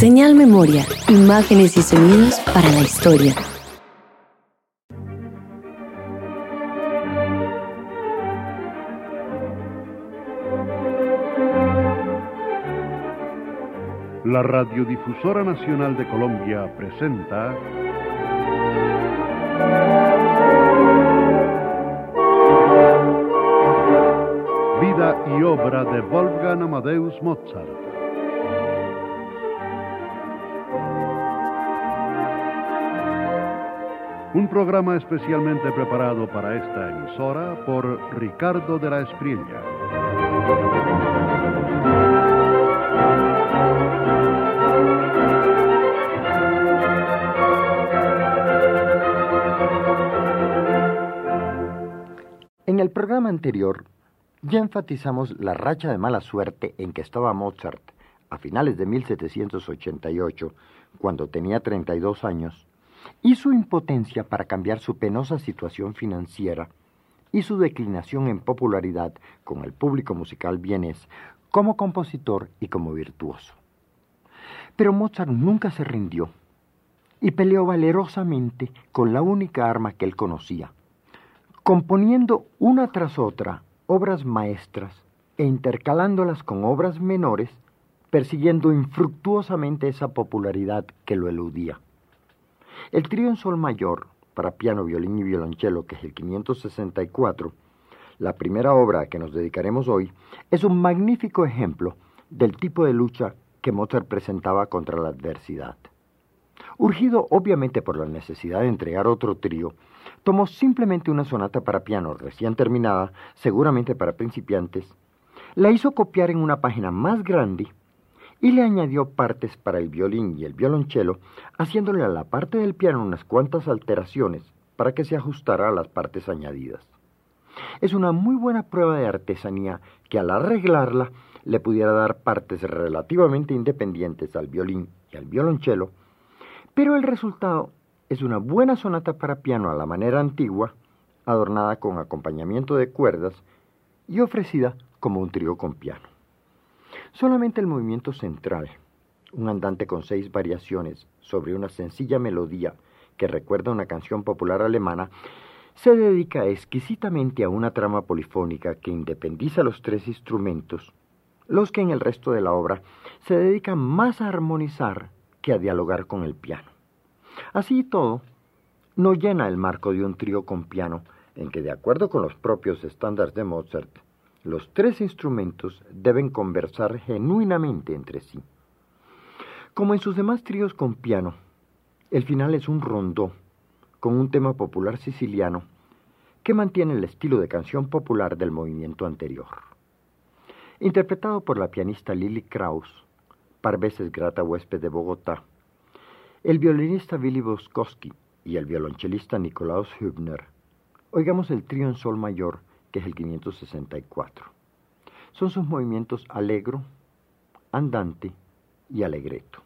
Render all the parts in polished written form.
Señal Memoria, imágenes y sonidos para la historia. La Radiodifusora Nacional de Colombia presenta Vida y obra de Wolfgang Amadeus Mozart. Un programa especialmente preparado para esta emisora por Ricardo de la Espriella. En el programa anterior ya enfatizamos la racha de mala suerte en que estaba Mozart a finales de 1788, cuando tenía 32 años, y su impotencia para cambiar su penosa situación financiera y su declinación en popularidad con el público musical vienés como compositor y como virtuoso. Pero Mozart nunca se rindió y peleó valerosamente con la única arma que él conocía, componiendo una tras otra obras maestras e intercalándolas con obras menores, persiguiendo infructuosamente esa popularidad que lo eludía. El trío en sol mayor, para piano, violín y violonchelo, que es el 564, la primera obra a que nos dedicaremos hoy, es un magnífico ejemplo del tipo de lucha que Mozart presentaba contra la adversidad. Urgido obviamente por la necesidad de entregar otro trío, tomó simplemente una sonata para piano recién terminada, seguramente para principiantes, la hizo copiar en una página más grande y le añadió partes para el violín y el violonchelo, haciéndole a la parte del piano unas cuantas alteraciones para que se ajustara a las partes añadidas. Es una muy buena prueba de artesanía que al arreglarla le pudiera dar partes relativamente independientes al violín y al violonchelo, pero el resultado es una buena sonata para piano a la manera antigua, adornada con acompañamiento de cuerdas y ofrecida como un trío con piano. Solamente el movimiento central, un andante con 6 variaciones sobre una sencilla melodía que recuerda una canción popular alemana, se dedica exquisitamente a una trama polifónica que independiza los 3 instrumentos, los que en el resto de la obra se dedican más a armonizar que a dialogar con el piano. Así y todo, no llena el marco de un trío con piano en que, de acuerdo con los propios estándares de Mozart, los 3 instrumentos deben conversar genuinamente entre sí. Como en sus demás tríos con piano, el final es un rondó con un tema popular siciliano que mantiene el estilo de canción popular del movimiento anterior. Interpretado por la pianista Lily Kraus, par veces grata huésped de Bogotá, el violinista Willy Boskowski y el violonchelista Nikolaus Hübner, oigamos el trío en sol mayor, que es el 564. Son sus movimientos allegro, andante y allegretto.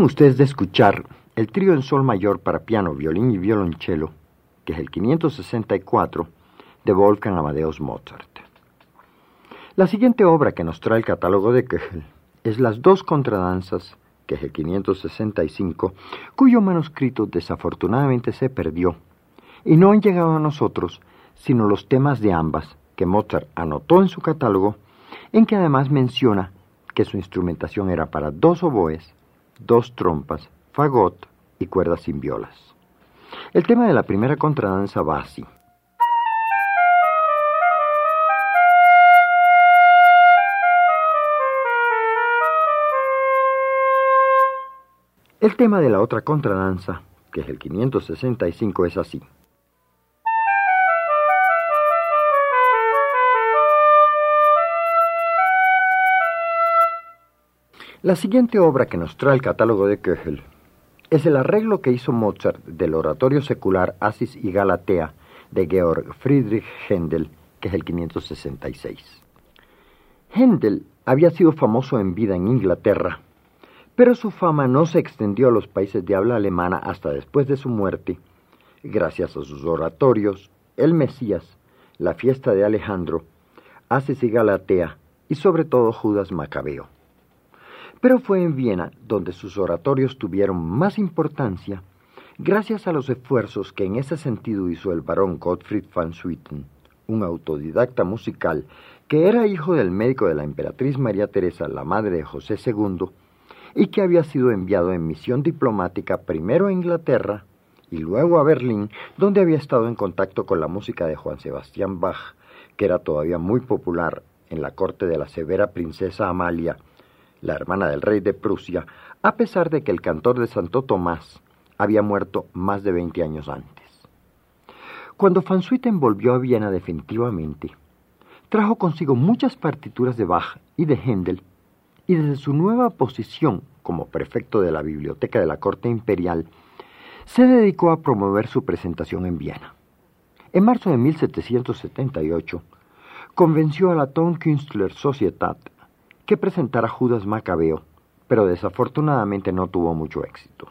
Acaban ustedes de escuchar el trío en sol mayor para piano, violín y violonchelo, que es el 564 de Wolfgang Amadeus Mozart. La siguiente obra que nos trae el catálogo de Köchel es Las dos contradanzas, que es el 565, cuyo manuscrito desafortunadamente se perdió, y no han llegado a nosotros sino los temas de ambas, que Mozart anotó en su catálogo, en que además menciona que su instrumentación era para 2 oboes, 2 trompas, fagot y cuerdas sin violas. El tema de la primera contradanza va así. El tema de la otra contradanza, que es el 565, es así. La siguiente obra que nos trae el catálogo de Köchel es el arreglo que hizo Mozart del oratorio secular Acis y Galatea de Georg Friedrich Händel, que es el 566. Händel había sido famoso en vida en Inglaterra, pero su fama no se extendió a los países de habla alemana hasta después de su muerte, gracias a sus oratorios, El Mesías, La fiesta de Alejandro, Acis y Galatea y sobre todo Judas Macabeo. Pero fue en Viena donde sus oratorios tuvieron más importancia, gracias a los esfuerzos que en ese sentido hizo el barón Gottfried van Swieten, un autodidacta musical que era hijo del médico de la emperatriz María Teresa, la madre de José II, y que había sido enviado en misión diplomática primero a Inglaterra y luego a Berlín, donde había estado en contacto con la música de Juan Sebastián Bach, que era todavía muy popular en la corte de la severa princesa Amalia, la hermana del rey de Prusia, a pesar de que el cantor de Santo Tomás había muerto más de 20 años antes. Cuando van Swieten volvió a Viena definitivamente, trajo consigo muchas partituras de Bach y de Händel, y desde su nueva posición como prefecto de la biblioteca de la corte imperial, se dedicó a promover su presentación en Viena. En marzo de 1778, convenció a la Tonkünstler Societät que presentara Judas Macabeo, pero desafortunadamente no tuvo mucho éxito.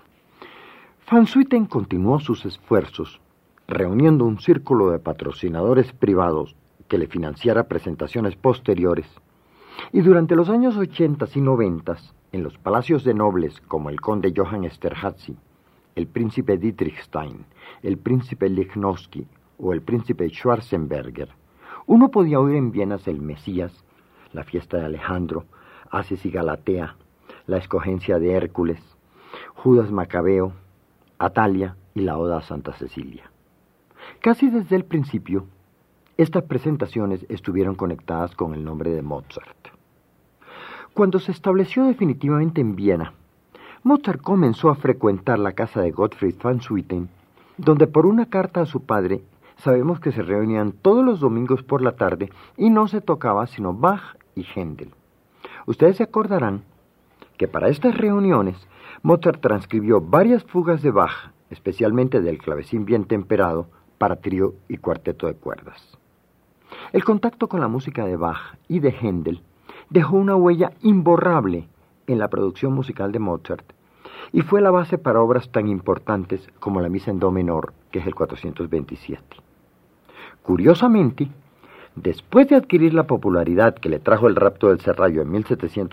Van Swieten continuó sus esfuerzos, reuniendo un círculo de patrocinadores privados que le financiara presentaciones posteriores, y durante los años 80 y 90, en los palacios de nobles como el conde Johann Esterházy, el príncipe Dietrichstein, el príncipe Lichnowsky o el príncipe Schwarzenberger, uno podía oír en Viena el Mesías, la fiesta de Alejandro, Acis y Galatea, la escogencia de Hércules, Judas Macabeo, Atalia y la Oda a Santa Cecilia. Casi desde el principio, estas presentaciones estuvieron conectadas con el nombre de Mozart. Cuando se estableció definitivamente en Viena, Mozart comenzó a frecuentar la casa de Gottfried van Swieten, donde por una carta a su padre sabemos que se reunían todos los domingos por la tarde y no se tocaba sino Bach y Händel. Ustedes se acordarán que para estas reuniones Mozart transcribió varias fugas de Bach, especialmente del clavecín bien temperado, para trío y cuarteto de cuerdas. El contacto con la música de Bach y de Händel dejó una huella imborrable en la producción musical de Mozart y fue la base para obras tan importantes como la Misa en Do menor, que es el 427. Curiosamente, después de adquirir la popularidad que le trajo el rapto del Serrallo en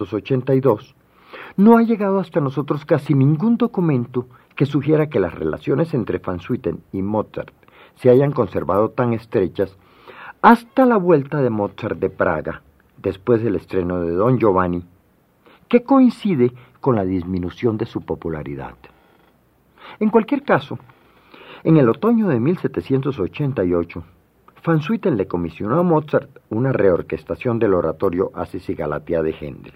1782, no ha llegado hasta nosotros casi ningún documento que sugiera que las relaciones entre van Swieten y Mozart se hayan conservado tan estrechas hasta la vuelta de Mozart de Praga, después del estreno de Don Giovanni, que coincide con la disminución de su popularidad. En cualquier caso, en el otoño de 1788, van Swieten le comisionó a Mozart una reorquestación del oratorio Acis y Galatea de Händel.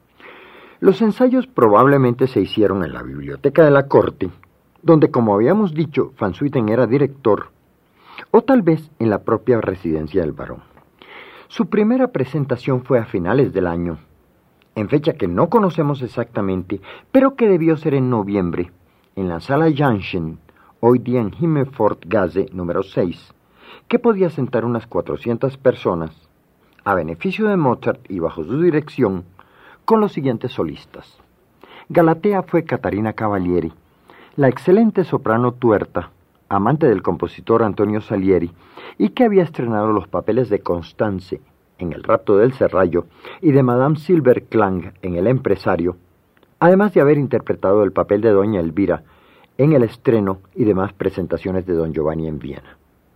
Los ensayos probablemente se hicieron en la biblioteca de la corte, donde, como habíamos dicho, van Swieten era director, o tal vez en la propia residencia del barón. Su primera presentación fue a finales del año, en fecha que no conocemos exactamente, pero que debió ser en noviembre, en la sala Janschen, hoy día en Himmelpfortgasse número 6, que podía sentar unas 400 personas, a beneficio de Mozart y bajo su dirección, con los siguientes solistas: Galatea fue Catarina Cavalieri, la excelente soprano tuerta, amante del compositor Antonio Salieri, y que había estrenado los papeles de Constance en El rapto del Serrallo y de Madame Silberklang en El empresario, además de haber interpretado el papel de doña Elvira en el estreno y demás presentaciones de Don Giovanni en Viena.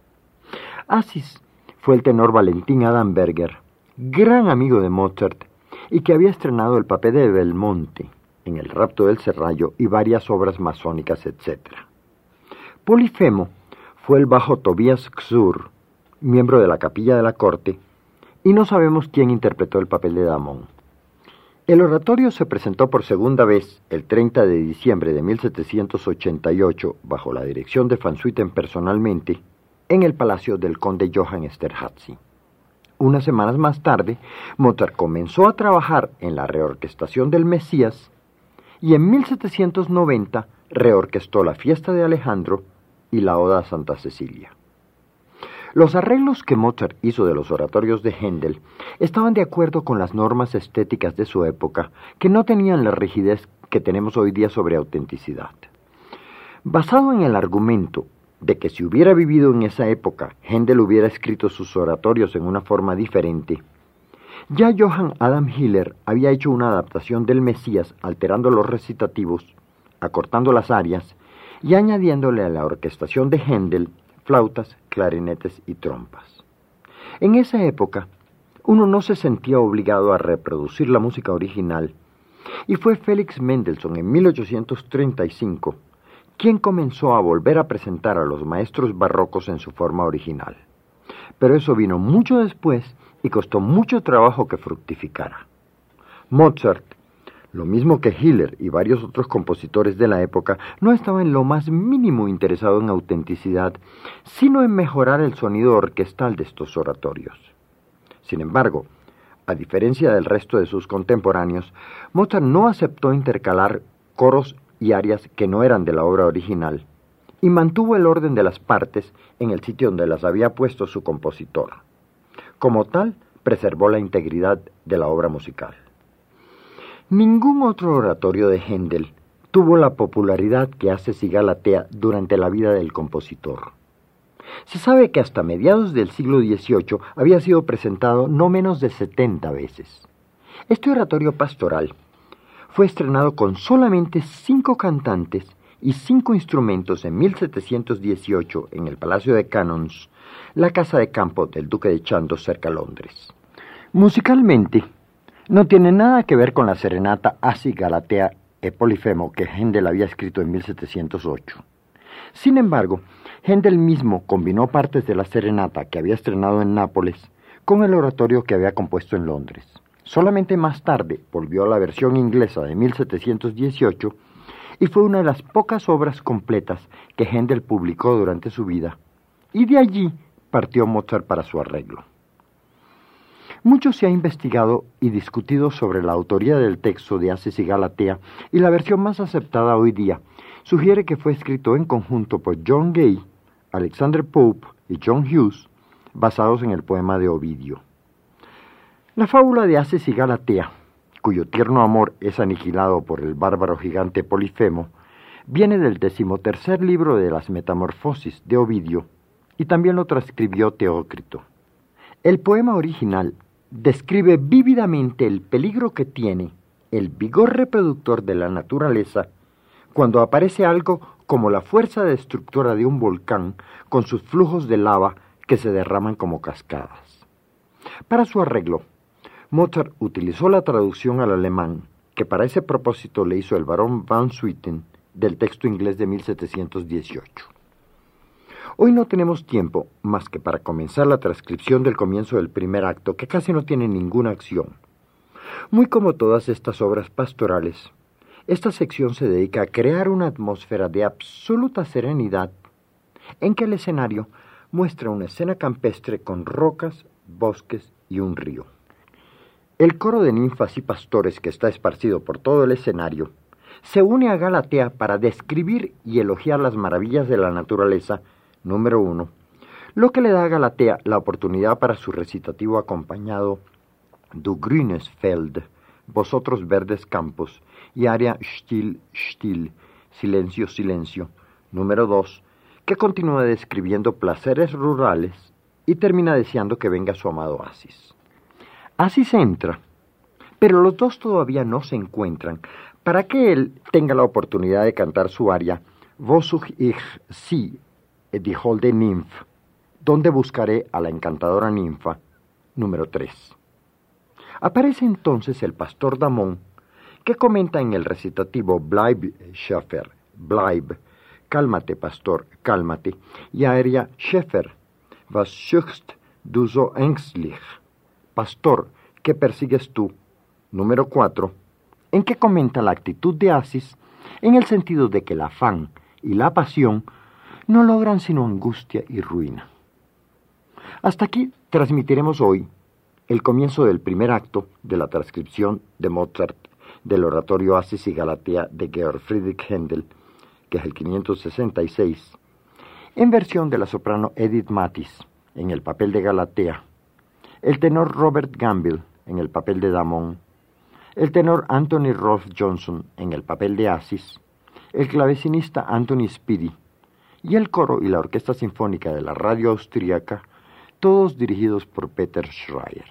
Asis fue el tenor Valentín Adamberger, gran amigo de Mozart, y que había estrenado el papel de Belmonte en El rapto del Serrallo y varias obras masónicas, etc. Polifemo fue el bajo Tobias Xur, miembro de la capilla de la corte, y no sabemos quién interpretó el papel de Damón. El oratorio se presentó por segunda vez el 30 de diciembre de 1788, bajo la dirección de Van Swieten personalmente, en el palacio del conde Johann Esterházy. Unas semanas más tarde, Mozart comenzó a trabajar en la reorquestación del Mesías y en 1790 reorquestó la fiesta de Alejandro y la Oda a Santa Cecilia. Los arreglos que Mozart hizo de los oratorios de Händel estaban de acuerdo con las normas estéticas de su época, que no tenían la rigidez que tenemos hoy día sobre autenticidad. Basado en el argumento de que si hubiera vivido en esa época, Händel hubiera escrito sus oratorios en una forma diferente, ya Johann Adam Hiller había hecho una adaptación del Mesías alterando los recitativos, acortando las arias y añadiéndole a la orquestación de Händel flautas, clarinetes y trompas. En esa época, uno no se sentía obligado a reproducir la música original, y fue Félix Mendelssohn en 1835 quien comenzó a volver a presentar a los maestros barrocos en su forma original. Pero eso vino mucho después y costó mucho trabajo que fructificara. Mozart, lo mismo que Hiller y varios otros compositores de la época, no estaba en lo más mínimo interesado en autenticidad, sino en mejorar el sonido orquestal de estos oratorios. Sin embargo, a diferencia del resto de sus contemporáneos, Mozart no aceptó intercalar coros y arias que no eran de la obra original, y mantuvo el orden de las partes en el sitio donde las había puesto su compositor. Como tal, preservó la integridad de la obra musical. Ningún otro oratorio de Händel tuvo la popularidad que Aces y Galatea durante la vida del compositor. Se sabe que hasta mediados del siglo XVIII había sido presentado no menos de 70 veces. Este oratorio pastoral fue estrenado con solamente 5 cantantes y 5 instrumentos en 1718 en el Palacio de Canons, la casa de campo del duque de Chandos cerca de Londres. Musicalmente, no tiene nada que ver con la serenata Acis Galatea e Polifemo que Händel había escrito en 1708. Sin embargo, Händel mismo combinó partes de la serenata que había estrenado en Nápoles con el oratorio que había compuesto en Londres. Solamente más tarde volvió a la versión inglesa de 1718 y fue una de las pocas obras completas que Händel publicó durante su vida, y de allí partió Mozart para su arreglo. Mucho se ha investigado y discutido sobre la autoría del texto de Acis y Galatea, y la versión más aceptada hoy día sugiere que fue escrito en conjunto por John Gay, Alexander Pope y John Hughes, basados en el poema de Ovidio. La fábula de Acis y Galatea, cuyo tierno amor es aniquilado por el bárbaro gigante Polifemo, viene del 13º libro de las Metamorfosis de Ovidio, y también lo transcribió Teócrito. El poema original describe vívidamente el peligro que tiene el vigor reproductor de la naturaleza cuando aparece algo como la fuerza destructora de un volcán con sus flujos de lava que se derraman como cascadas. Para su arreglo, Mozart utilizó la traducción al alemán, que para ese propósito le hizo el barón Van Swieten, del texto inglés de 1718. Hoy no tenemos tiempo más que para comenzar la transcripción del comienzo del primer acto, que casi no tiene ninguna acción. Muy como todas estas obras pastorales, esta sección se dedica a crear una atmósfera de absoluta serenidad, en que el escenario muestra una escena campestre con rocas, bosques y un río. El coro de ninfas y pastores que está esparcido por todo el escenario se une a Galatea para describir y elogiar las maravillas de la naturaleza, número 1, lo que le da a Galatea la oportunidad para su recitativo acompañado Du grünes Feld, vosotros verdes campos, y aria Still, Still, Silencio, Silencio, número 2, que continúa describiendo placeres rurales y termina deseando que venga su amado Acis. Acis entra, pero los dos todavía no se encuentran para que él tenga la oportunidad de cantar su aria Wo such ich sie, die holde Nymph, donde buscaré a la encantadora ninfa, número 3. Aparece entonces el pastor Damon, que comenta en el recitativo Bleib, Schäfer, Bleib, cálmate, pastor, cálmate, y aria Schäfer, was suchst du so ängstlich, pastor, ¿qué persigues tú? Número 4, en que comenta la actitud de Acis en el sentido de que el afán y la pasión no logran sino angustia y ruina. Hasta aquí transmitiremos hoy el comienzo del primer acto de la transcripción de Mozart del oratorio Acis y Galatea de Georg Friedrich Händel, que es el 566, en versión de la soprano Edith Mattis en el papel de Galatea, el tenor Robert Gamble en el papel de Damon, el tenor Anthony Rolfe Johnson en el papel de Acis, el clavecinista Anthony Speedy y el coro y la orquesta sinfónica de la radio austríaca, todos dirigidos por Peter Schreier.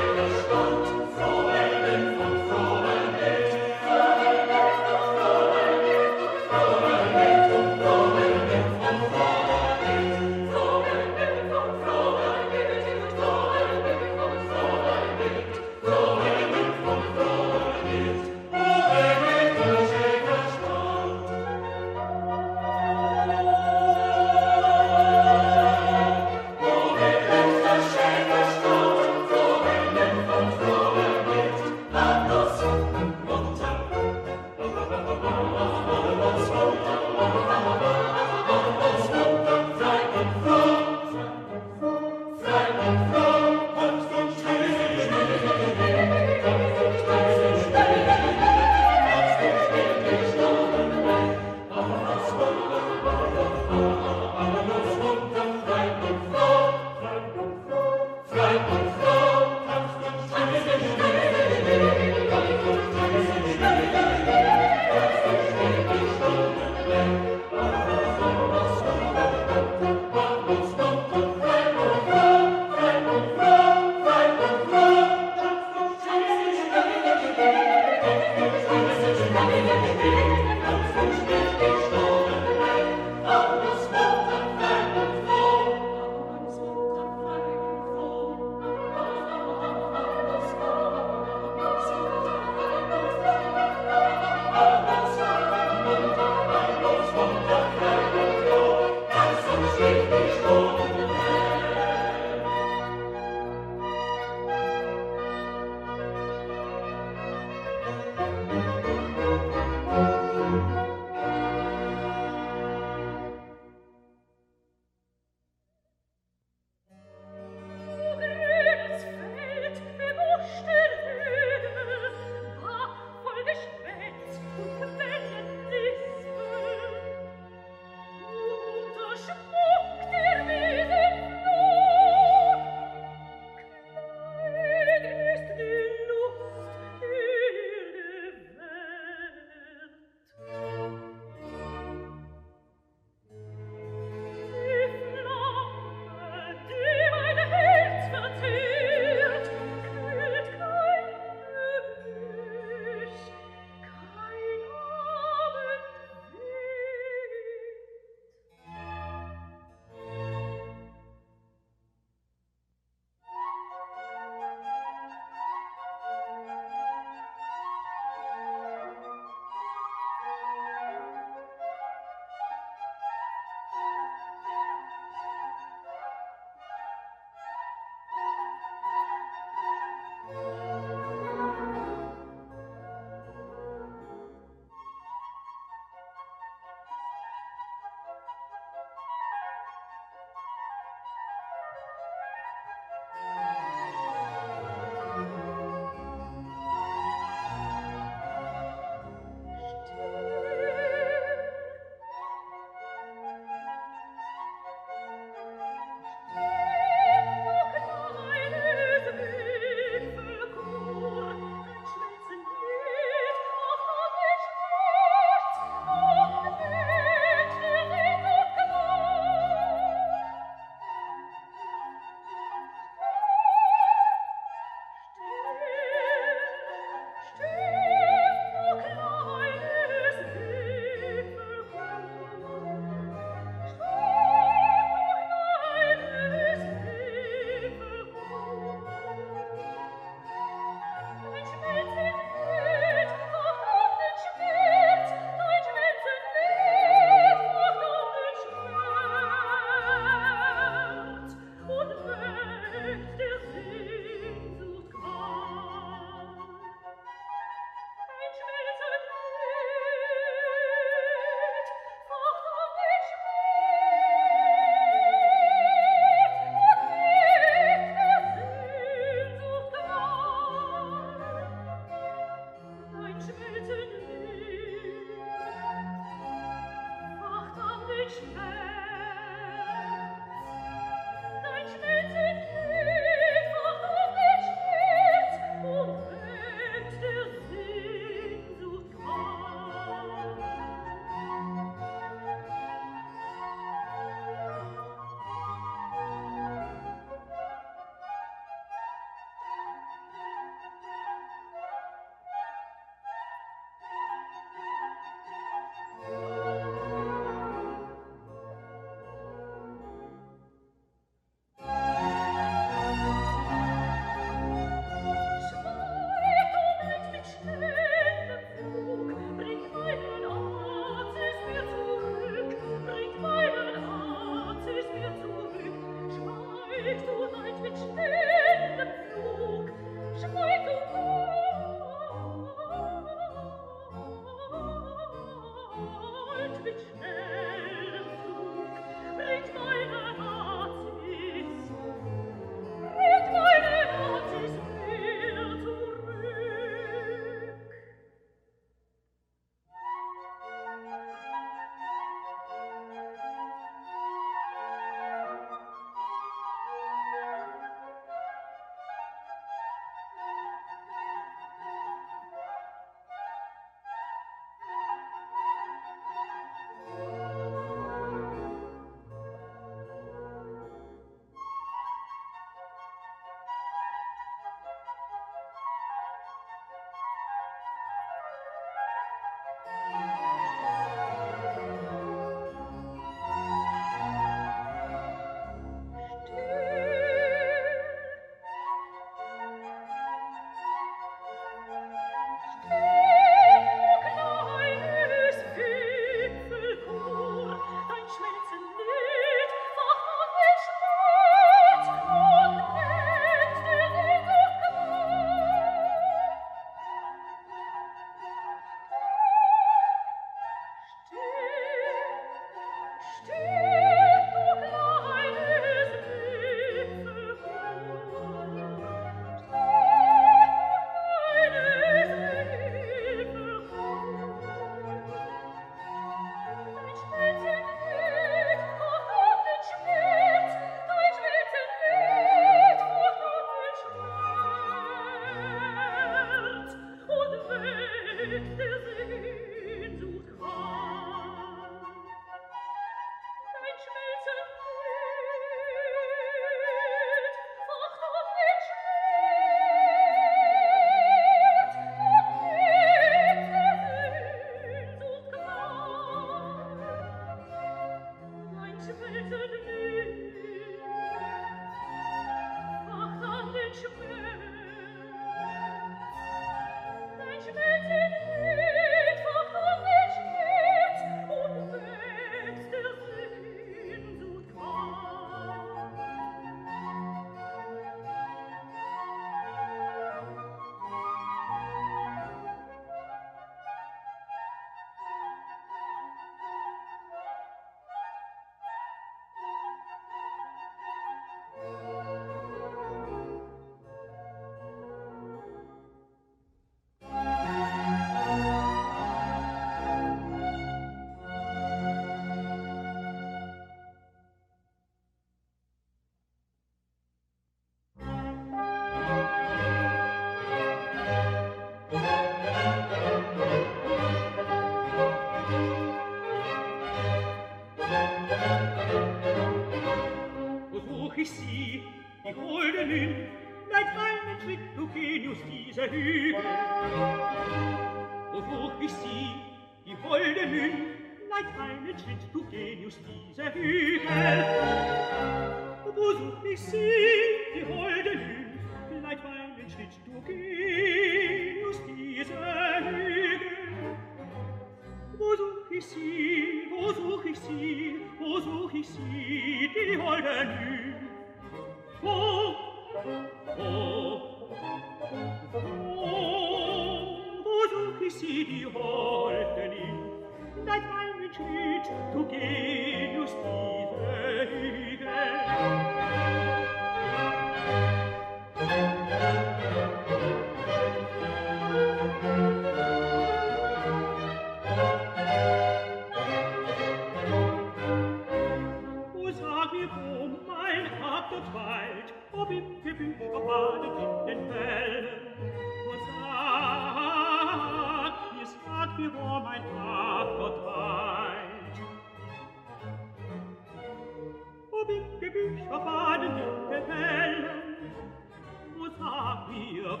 Gebüscher baden dicke Wellen, wo sag mir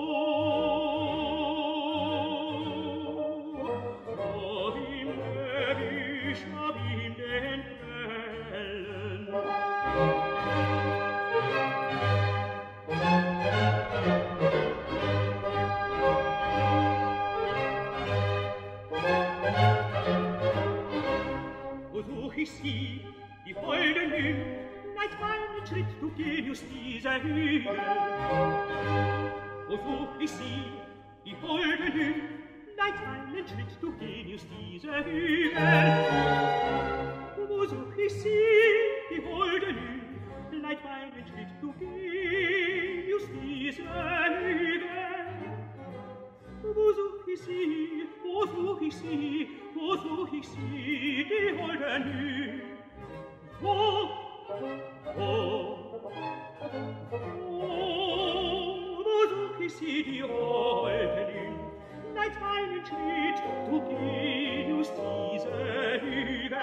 wo im Gebüscher in den Wellen. Wo such ich sie, die holde Lüge, leid meinen Schritt, du Genius dieser Hügel. Wo such ich sie, die holde Lüge, leid meinen Schritt, du Genius dieser Hügel. Wo such ich sie, die holde Lüge, leid meinen Schritt, du Genius dieser Hügel. Wo such ich sie, wo such ich sie, wo such ich sie, die holde Lüge? Wo such ich sie, die holde Lüge? Leid meinen Schritt, du Genius dieser Hügel.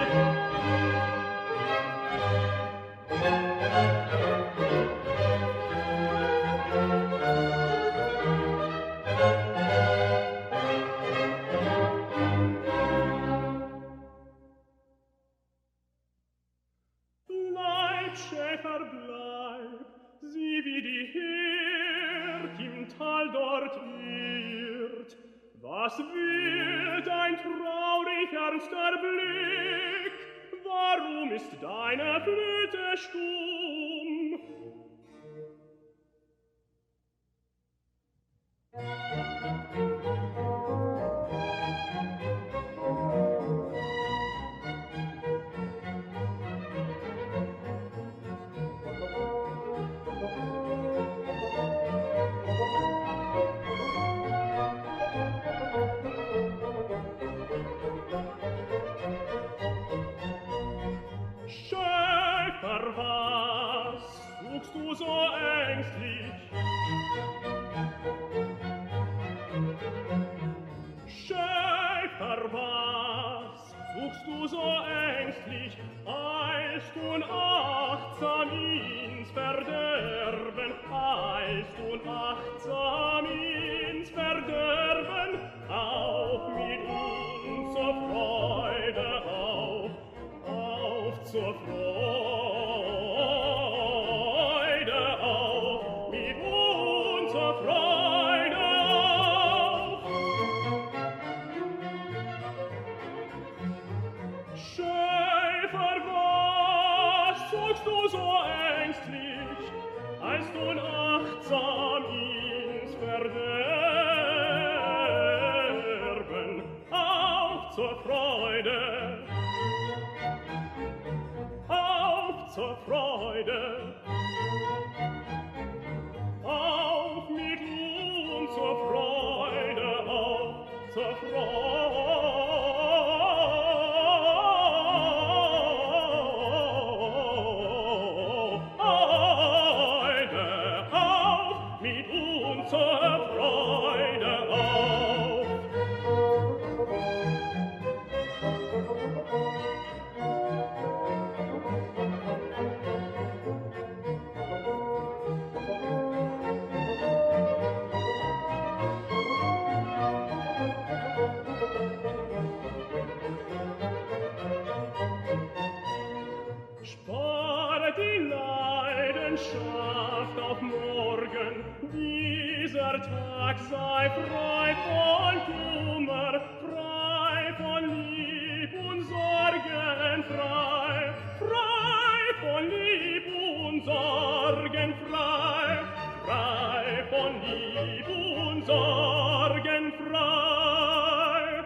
Schäfer, bleib, sieh wie die Hirt im Tal dort irrt. Was will dein traurig ernster Blick? Warum ist deine Flöte stumm? Was suchst du so ängstlich? Schäfer, was suchst du so ängstlich? Eilst unachtsam ins Verderben, eilst unachtsam ins Verderben, auf mit uns zur Freude, auf zur Freude. Unachtsam ins Verderben, auf zur Freude, auf zur Freude, auf mit uns zur Freude, auf zur Freude. Tag sei frei von Kummer, frei von Lieb und Sorgen, frei, frei von Lieb und Sorgen, frei, frei von Lieb und Sorgen, frei.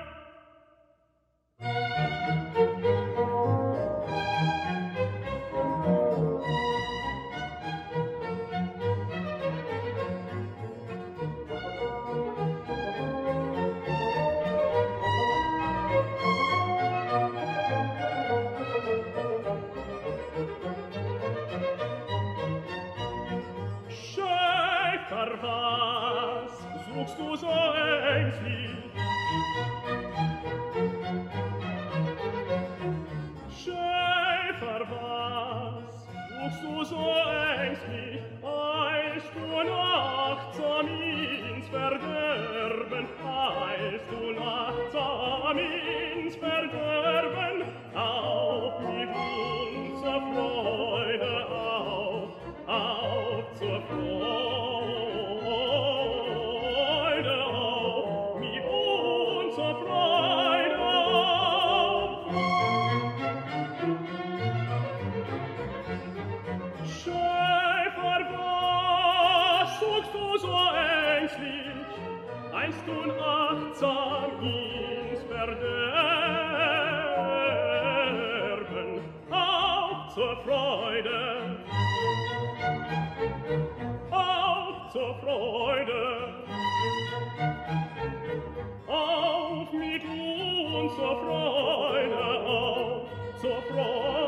zur Freude, auf zur Freude, auf mit uns zur Freude, auf zur Freude.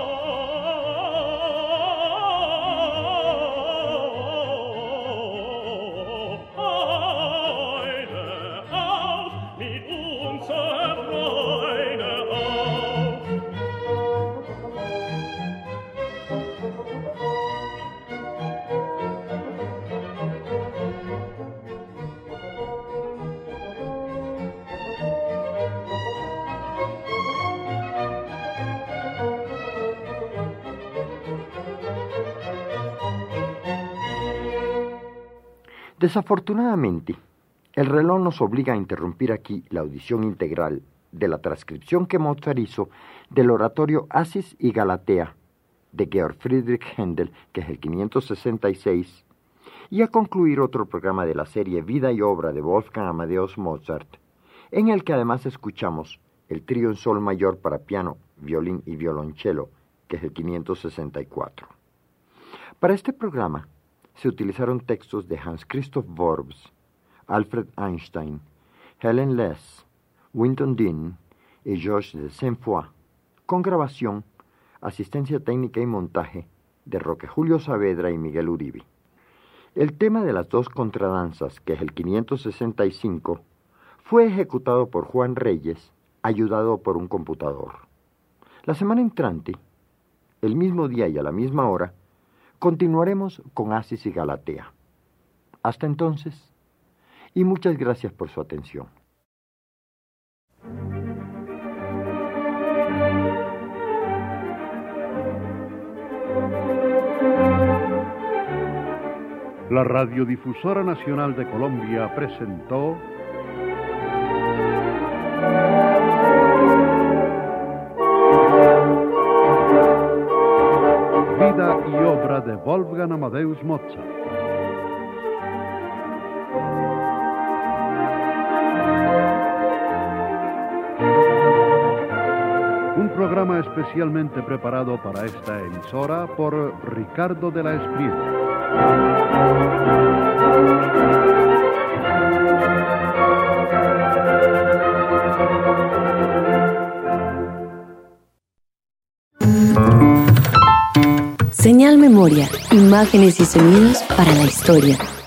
Desafortunadamente, el reloj nos obliga a interrumpir aquí la audición integral de la transcripción que Mozart hizo del oratorio Acis y Galatea de Georg Friedrich Händel, que es el 566, y a concluir otro programa de la serie Vida y Obra de Wolfgang Amadeus Mozart, en el que además escuchamos el trío en sol mayor para piano, violín y violonchelo, que es el 564. Para este programa se utilizaron textos de Hans Christoph Worms, Alfred Einstein, Helen Less, Winton Dean y Georges de Saint-Foy, con grabación, asistencia técnica y montaje de Roque Julio Saavedra y Miguel Uribe. El tema de las dos contradanzas, que es el 565, fue ejecutado por Juan Reyes, ayudado por un computador. La semana entrante, el mismo día y a la misma hora, continuaremos con Acis y Galatea. Hasta entonces, y muchas gracias por su atención. La Radiodifusora Nacional de Colombia presentó Vida y obra de Wolfgang Amadeus Mozart. Un programa especialmente preparado para esta emisora por Ricardo de la Espriella. Señal Memoria, imágenes y sonidos para la historia.